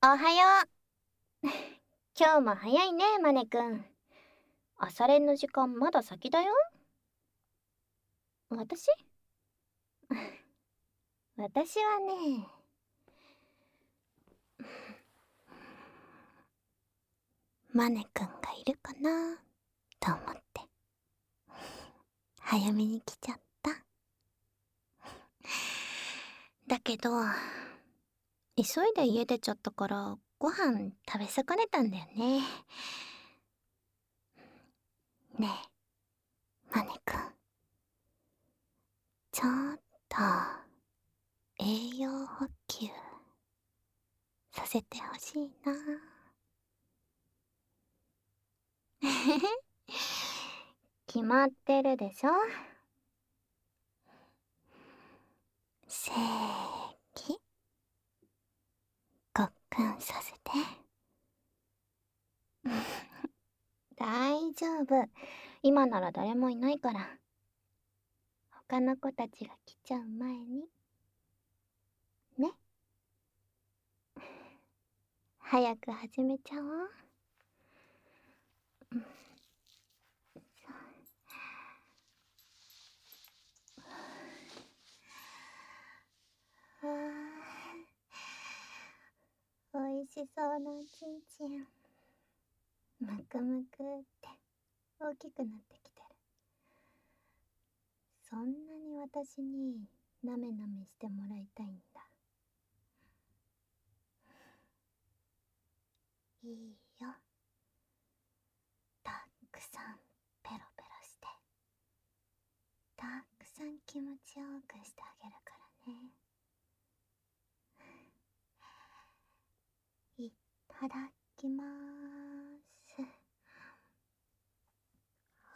おはよう。今日も早いね、マネくん。朝練の時間まだ先だよ。私私はね、マネくんがいるかなと思って。早めに来ちゃった。だけど、急いで家出ちゃったから、ご飯食べ損ねたんだよね。ねえ、マネくん。ちょっと、栄養補給させてほしいな。決まってるでしょ。せーき、ごっくんさせて。大丈夫。今なら誰もいないから。他の子たちが来ちゃう前に。ね。早く始めちゃおう。おいしそうなおちんちん。むくむくって大きくなってきてる。そんなに私になめなめしてもらいたいんだ。いいよ。たくさんペロペロして、たくさん気持ちよくしてあげるからね。いただきまーす。は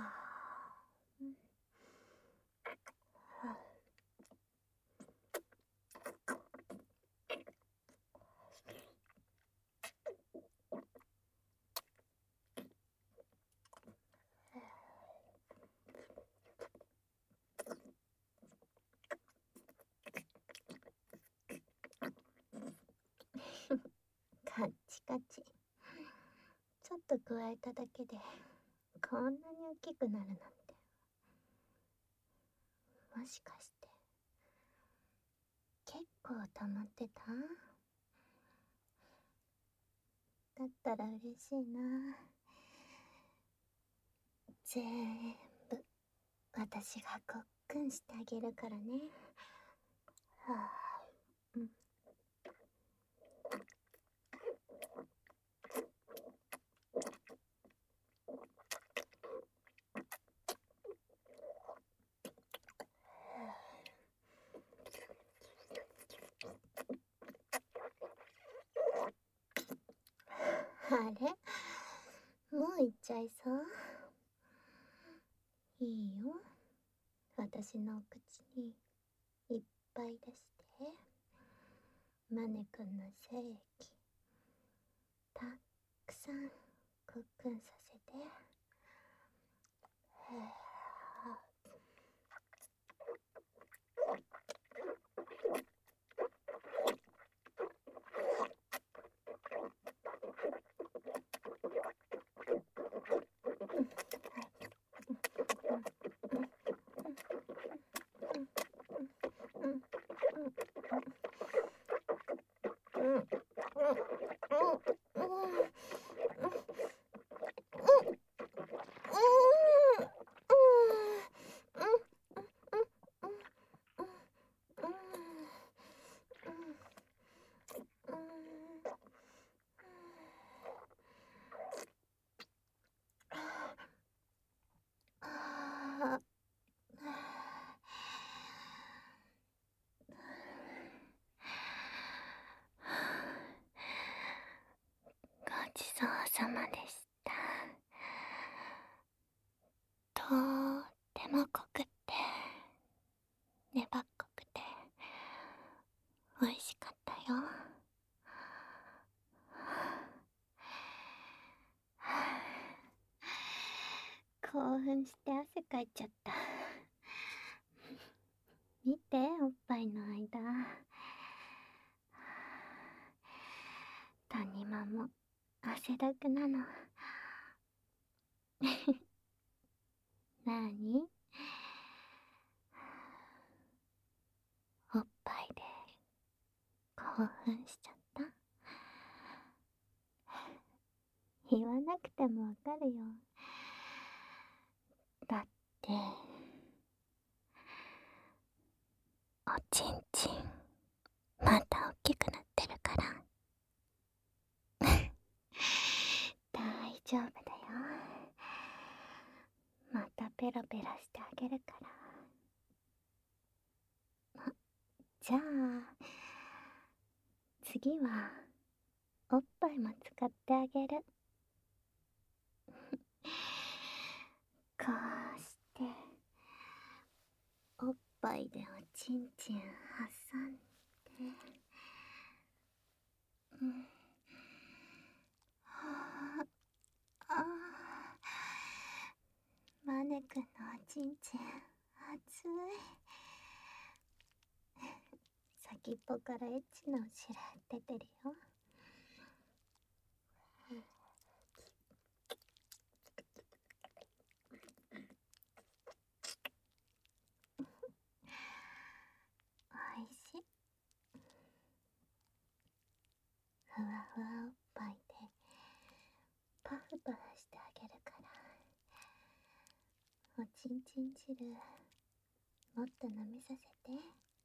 カッチカチ。ちょっと加えただけでこんなに大きくなるなんて。もしかして結構溜まってた？だったら嬉しいな。全部私がごっくんしてあげるからね。はあ、うん。あれ、もう行っちゃいそう？いいよ。私のお口にいっぱい出して。マネくんの精液たくさんごっくんさせて。ごちそうさまでした。とっても濃くて粘っこくて美味しかったよ。興奮して汗かいちゃった。見て、おっぱいの間。 汗だくなの。なに？おっぱいで興奮しちゃった？言わなくてもわかるよ。だっておちんちんまた大きくなってるから。大丈夫だよ。またペロペロしてあげるから。じゃあ次はおっぱいも使ってあげる。こうしておっぱいでおちんちん挟んで、はあ、マネくんのおちんちん熱い。先っぽからエッチなお汁出てるよ。おいしい。ふわふわおっぱいでパフパフしてあげるから、おちんちん汁もっと飲みさせて。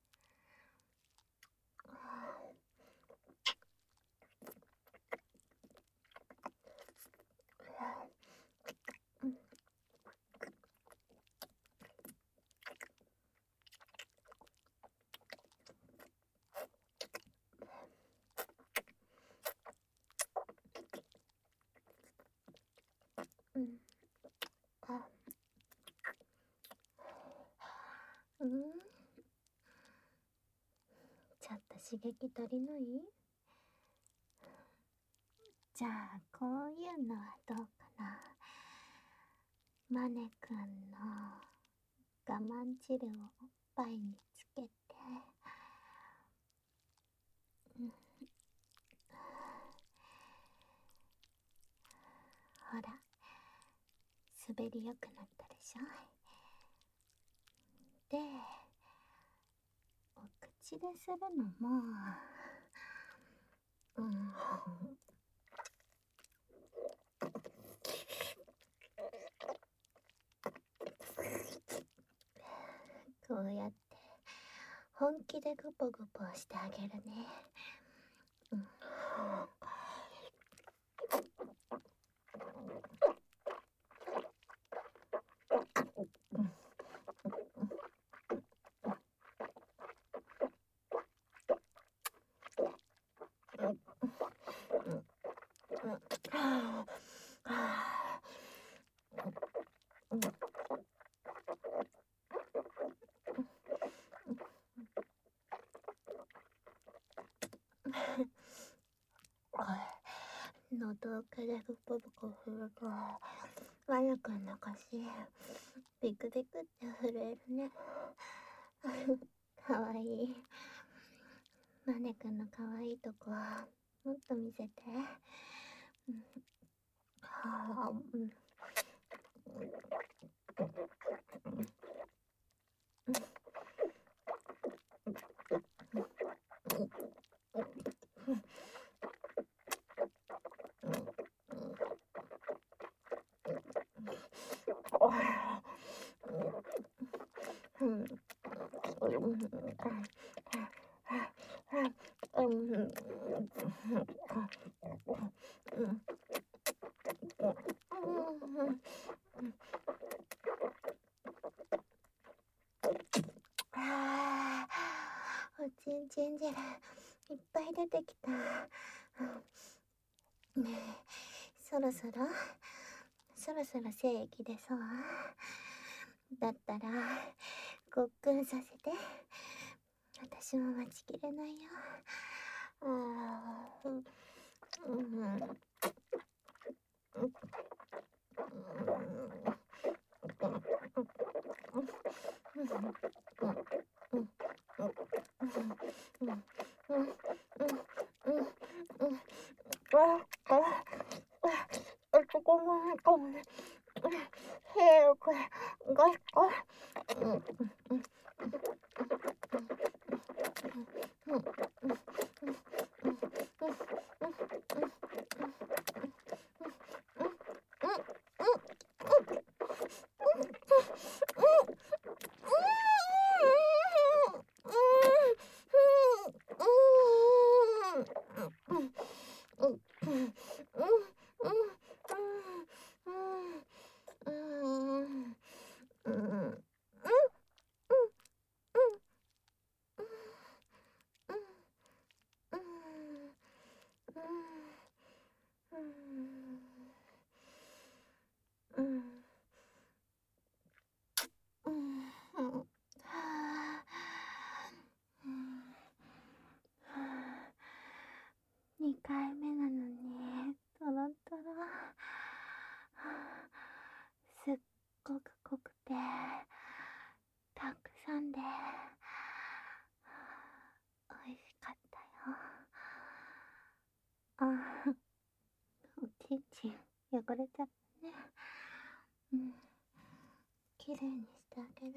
ちょっと刺激足りない？じゃあこういうのはどうかな。マネくんの我慢汁をおっぱいにつけて、ほら滑りよくなったでしょ。でお口でするのもこうやって本気でグポグポしてあげるね。喉からグポグポするとマネくんの腰ビクビクって震えるね。かわいい。マネくんのかわいいとこもっと見せて。おちんちん汁いっぱい出てきた。ねえ、そろそろ精液出そう？だったらごっくんさせて。私も待ちきれないよ。 2回目なのにトロトロ、すっごく濃くてたくさんで美味しかったよ。あ、おちんちん汚れちゃったね。綺麗にしてあげる。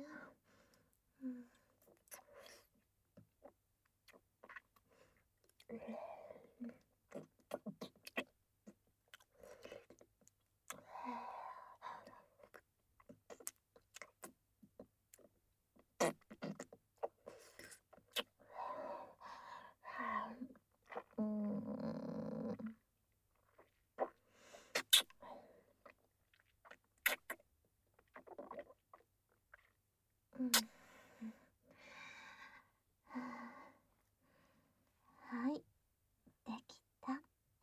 はい、できた。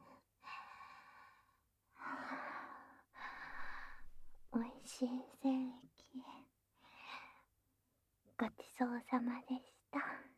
おいしい精液ごちそうさまでした。